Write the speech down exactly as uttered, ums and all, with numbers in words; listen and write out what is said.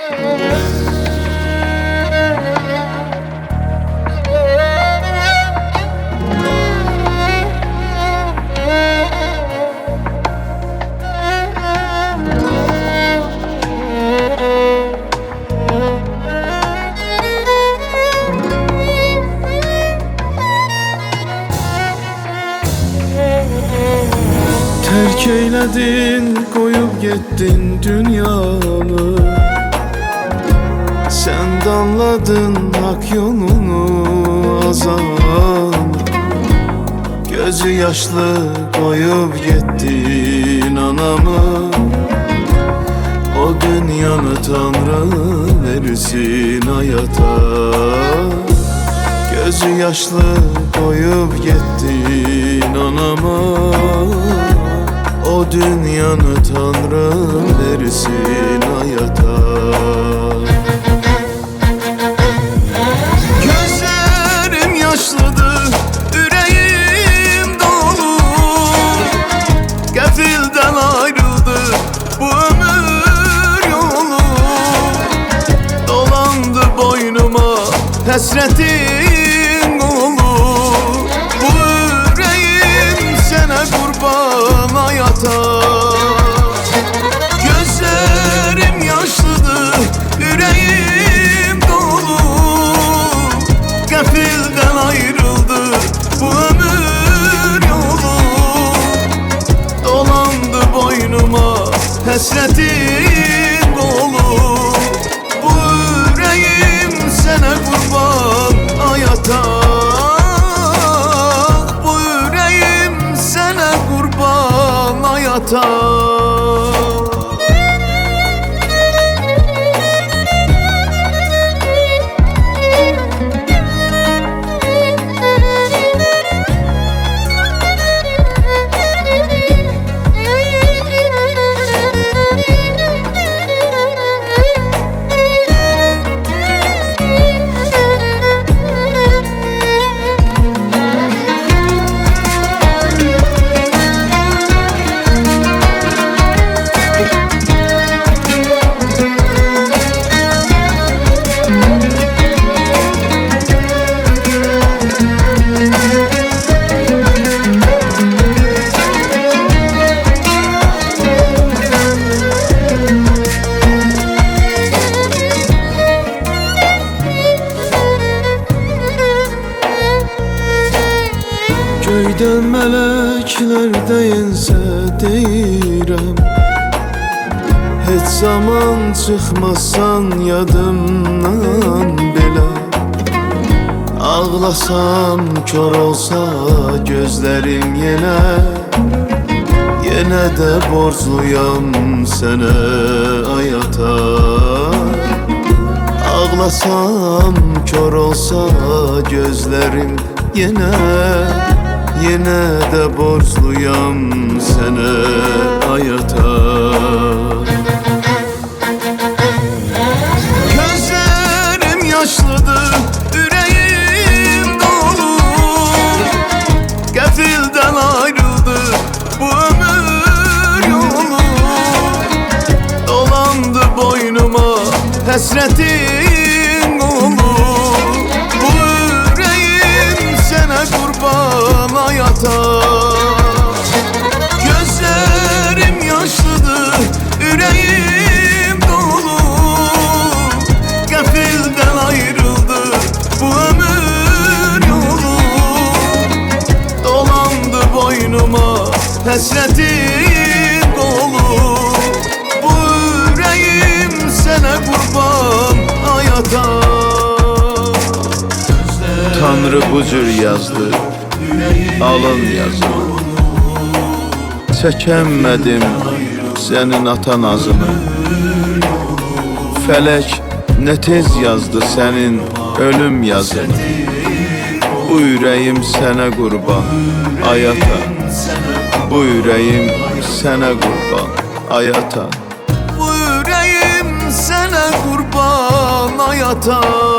Terk eyledin, koyup gittin dünyamı. Sen damladın hak yolunu azan. Gözü yaşlı koyup gittin anamı. O dünyanı Tanrı verirsin hayata. Gözü yaşlı koyup gittin anama. O dünyanı Tanrı versin hayata. Gözlerim yaşlıdır, yüreğim dolu. Gafilden ayrıldı bu ömür yolu. Dolandı boynuma hasretin kolu. Bu yüreğim sana kurban hayata. Gözlerim yaşlıdır, yüreğim dolu. Gafilden ayrıldı bu ömür yolu. Dolandı boynuma hasretin kolu. Bu yüreğim sana kurban hayata. Bu yüreğim sana kurban hayata. Göydən mələklər deyinsə deyirəm, heç zaman çıxmazsan yadımdan belə. Ağlasam kör olsa gözlərim yenə, yenə də borcluyam sənə hayata. Ağlasam kör olsa gözlərim yenə, yenə də borcluyam sənə hayata. Gözlərim yaşlıdır, yüreğim dolu. Gafildən ayrıldı bu ömür yolu. Dolandı boynuma hasretin kolu. Bu yüreğim sana kurban hayata. Gözlerim yaşlıdır, yüreğim dolu. Gafilden ayrıldı bu ömür yolu. Dolandı boynuma hasretin kolu. Bu yüreğim sana kurban hayata. Tanrı bu cür yazdı, alın yazımı. Çəkənmədim sənin atan azını. Fələk nə tez yazdı sənin ölüm yazını. Bu ürəyim sənə qurban hayata. Bu ürəyim sənə qurban hayata. Bu ürəyim sənə qurban hayata.